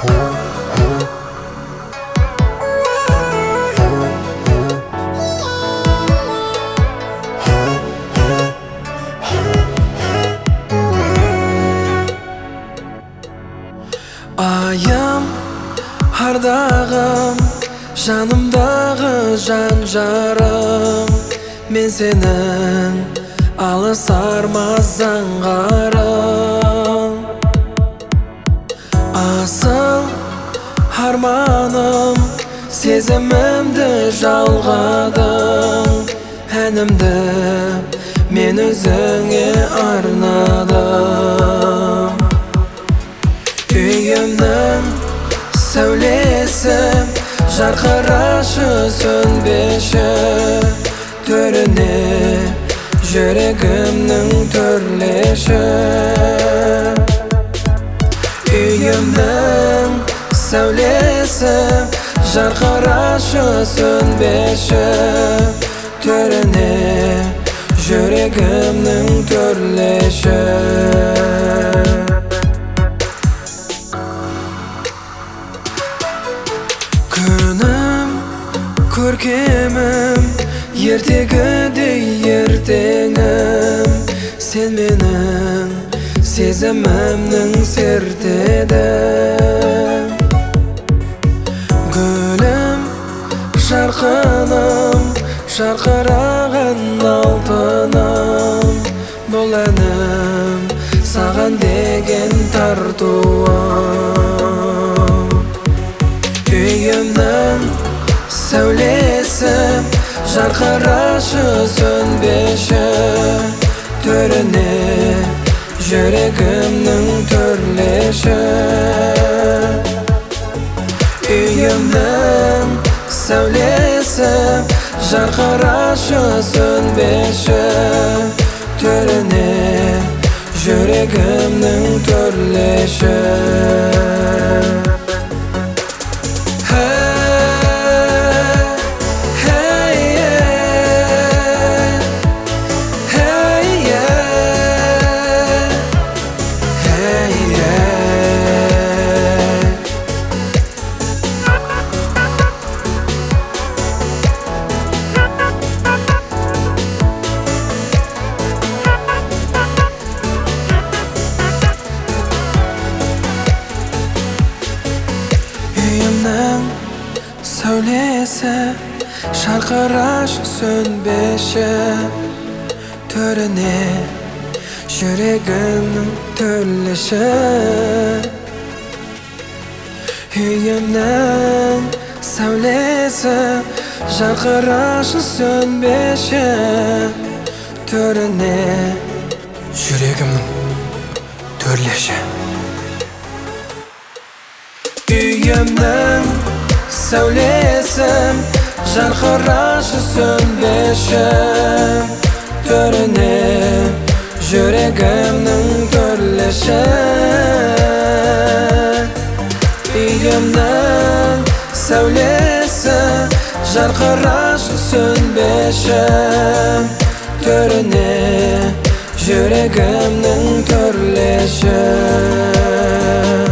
Ayım, ardağım, жанымдағы жан жарым, мен сенің алысармас аңғарым. Асыл арманым, сезімімді жалғадың, әнімді мен өзіңе арнадым. Үйімнің сәулесі жарқырашы сөнбеші, төріне жүрегімнің төрлеші. Үйімнің сәулесі жарқырашы сөнбеші, төріне жүрегімнің төрлеші. Күнім, көркемім, ертегідей ертеңім, сен менің сезімімнің сертедің. Гүлім, жарқыным, жарқыраған алтыным, бұл әнім саған деген тартуым. Үйімнің сәулесі жарқырашы сөнбеші, төріне жүрегімнің төрлеші. Үйімнің сәулесі жарқырашы сөнбеші, төріне жүрегімнің төрлеші. Үйімнің сәулесі жарқырашы сөнбеші, төріне жүрегімнің төрлеші. Үйімнің сәулесі жарқырашы сөнбеші, төріне жүрегімнің төрлеші. Үйімнің сәулесі жарқырашы сөнбеші, төріне жүрегімнің төрлеші. Үйімнің сәулесі жарқырашы сөнбеші, төріне жүрегімнің төрлеші.